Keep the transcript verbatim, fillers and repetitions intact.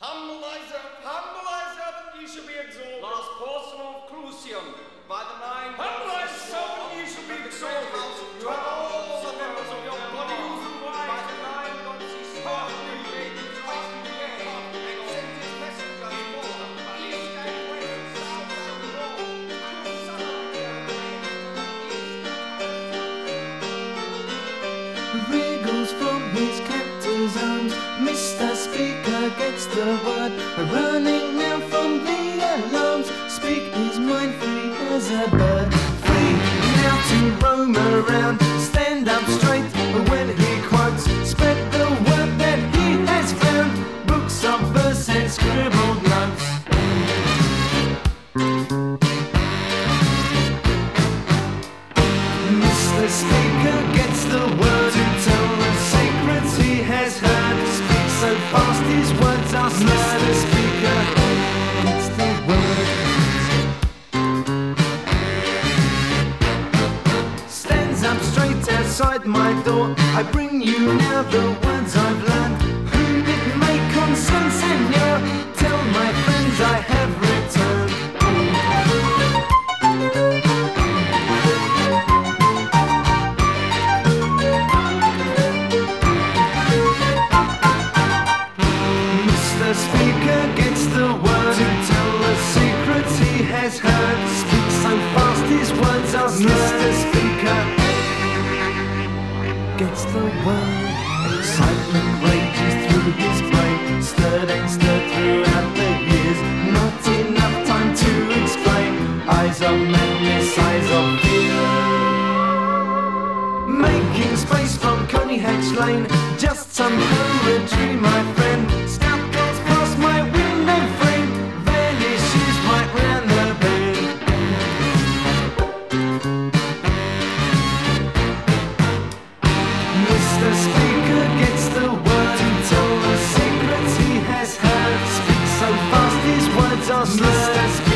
Humble thyself, humble thyself, and ye shall be exalted. Last portion of Crucium, by the nine Humble gods of thyself, Sword, and ye shall be and the exalted. great house of To all the Jove, members of your body whose the by wise the nine gods he swore, and made his right to the air, and sent his messengers forth, east and west, south and north, and south and west. Wriggles from his captor's arms. Mister Speaker gets the word, running now from the alarms. Speak his mind free as a bird, free now to roam around. Stand up straight when he quotes, spread the word that he has found. Books of verse and scribbled notes. Mister Speaker gets the word to tell the secrets he has heard. Speaks so fast his words are slurred. Mister Speaker gets the word. Stands up straight outside my door. I bring you now the words I've learned. Whom it may concern, Senor, tell my friends I have returned. The Speaker gets the word to tell the secrets he has heard. Speaks so fast his words are slurred. Mister Speaker gets the word. Excitement rages through his brain, stirred and stirred throughout the years. Not enough time to explain. Eyes of madness, eyes of fear. Making space from Coney Hatch Lane. Just some poetry, my friend. Scout goes past my window frame, vanishes right round the bend. Mister Speaker gets the word to tell the secrets he has heard. Speaks so fast his words are slurred.